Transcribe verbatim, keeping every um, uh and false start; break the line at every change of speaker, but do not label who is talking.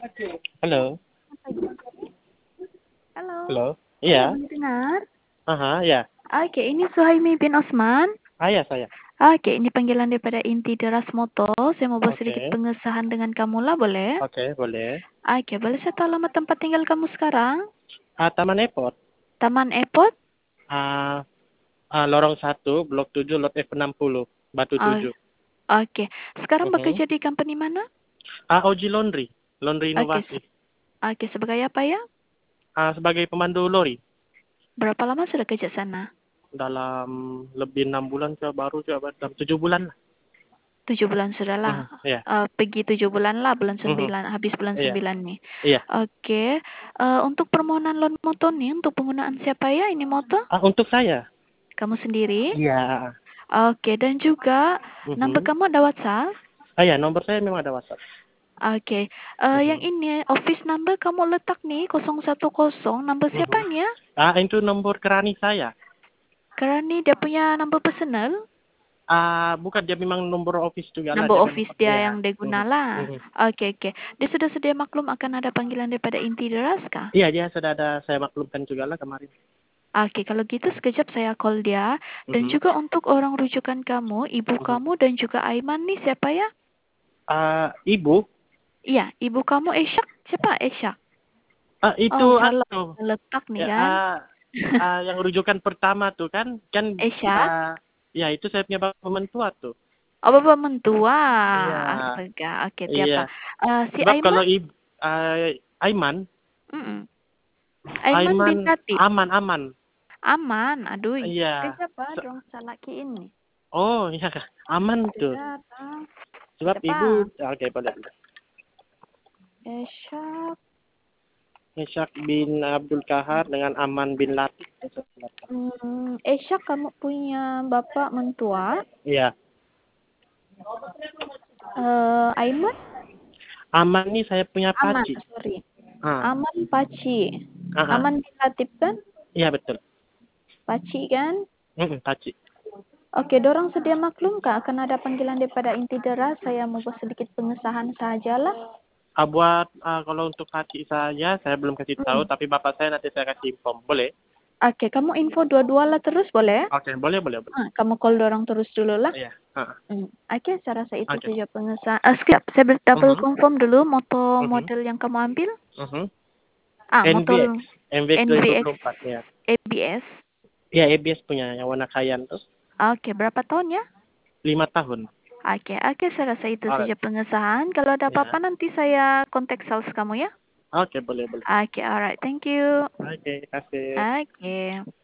Halo.
Halo.
Halo.
Iya,
Iya.
mendengar?
Aha, ya.
Oke, ini Suhaimi bin Osman.
Ah, ya saya.
Oke, ini panggilan daripada inti Deras Moto. Saya mau buat sedikit
Oke.
pengesahan dengan kamu lah, boleh?
Oke, boleh.
Oke, boleh saya tahu alamat tempat tinggal kamu sekarang?
Ah, Taman Epot.
Taman Epot?
Ah, ah, lorong satu, blok tujuh, lot F enam puluh, Batu
Oh,
tujuh.
oke. Sekarang
Mhm.
bekerja di company mana?
Ah, Oji Laundry. Laundry
Oke,
Inovasi.
se- oke, sebagai apa ya?
Ah, sebagai pemandu lori.
Berapa lama sudah kerja sana?
Dalam lebih enam bulan coba baru coba dalam tujuh bulan lah.
Tujuh bulan sudah lah.
Mhm, iya.
Eh, pergi tujuh bulan lah, bulan
Mhm,
sembilan, habis bulan
iya.
sembilan nih.
Iya.
Oke, Eh, untuk permohonan loan motor nih, untuk penggunaan siapa ya ini motor?
Ah, untuk saya.
Kamu sendiri?
Iya.
Oke, dan juga nomor
Mhm.
kamu ada WhatsApp?
Ah, ya, nomor saya memang ada WhatsApp.
Oke, Eh, yang
Mhm.
ini office number kamu letak nih nol satu nol, number siapa
Mhm.
nih ya?
Ah, itu nomor kerani saya.
Karena nih dia punya number personal,
Ah, bukan dia memang nomor office juga lah
number
dia memang
office dia
ya.
yang dia guna
Mhm,
lah.
mhm.
Oke, oke. Dia sudah sedia maklum akan ada panggilan daripada inti deras kah?
Iya dia sudah ada saya maklumkan juga lah kemarin.
Oke, kalau gitu sekejap saya call dia. Dan
Mhm,
juga untuk orang rujukan kamu, ibu
mhm.
kamu dan juga Aiman nih siapa ya?
Ah, ibu,
Iya, ibu kamu Esyak. Siapa Esyak?
ah itu
Oh, salah.
anu
Letak nih
ya
kan.
ah, ah, yang rujukan pertama tuh kan kan
Esyak.
ah, ya itu saya punya bapak mentua tuh.
Oh, bapak mentua.
Iya,
Astaga. Oke,
iya.
tiapa. Eh, si
Sebab kalau
Aiman?
ibu ah, Aiman,
Mm-mm. Aiman
Aiman
bin Latif.
aman aman.
Aman. Aduh.
Iya.
Sekejap, Pak.
Se-
Dong salah ini.
Oh iya aman tuh.
Sekejap, Pak.
Sebab
Sekejap,
ibu
Pak.
oke boleh boleh.
Esyak.
Ishak bin Abdul Kahar dengan Aman bin Latif.
Hmm, Esyak kamu punya bapak mentua.
Iya.
Eh, Aiman?
Aman nih saya punya
Aman,
paci.
sorry.
Ah,
Aman Paci.
ah, ah.
Aman bin Latif kan?
Iya betul.
Paci kan?
Mm-mm, paci.
Oke, dorang sedia maklum kak akan ada panggilan daripada inti deras. Saya mau buat sedikit pengesahan sajalah.
Ah, buat ah, kalau untuk paci saya, saya belum kasih tahu,
Hmm.
tapi bapak saya nanti saya kasih inform. Boleh?
Oke, kamu info dua-dua lah terus boleh?
Oke, boleh, boleh, boleh.
Ah, kamu call dorang terus dulu lah.
Iya. Ah,
Hmm. Oke, saya rasa itu
oke.
saja pengesahan. Ah, skip, saya ber- double
Mhm,
confirm dulu motor
mhm,
model yang kamu ambil.
mhm.
Ah, motor
N V X, N V X
N V X
dua ribu dua puluh empat ya.
A B S.
Iya, A B S punya yang warna kayan tuh.
Oke, berapa tahun ya?
Lima tahun.
Oke, oke, saya rasa itu
Alright.
saja pengesahan. Kalau ada apa-apa
Ya.
nanti saya kontak sales kamu ya.
Oke, boleh, boleh.
Oke, alright, thank you.
Oke, kasih.
Oke.